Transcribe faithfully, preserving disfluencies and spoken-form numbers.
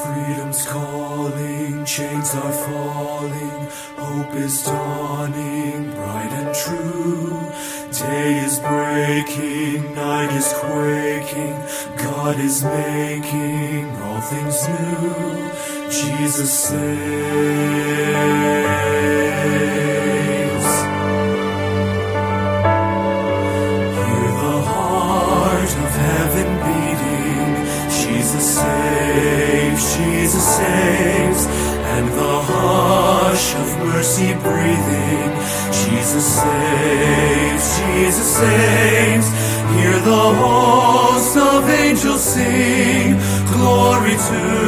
Freedom's calling, chains are falling, hope is dawning, bright and true. Day is breaking, night is quaking, God is making all things new. Jesus saves. Hear the heart of heaven beating, Jesus saves, Jesus saves, and the hush of mercy breathing, Jesus saves, Jesus saves. Hear the host of angels sing, glory to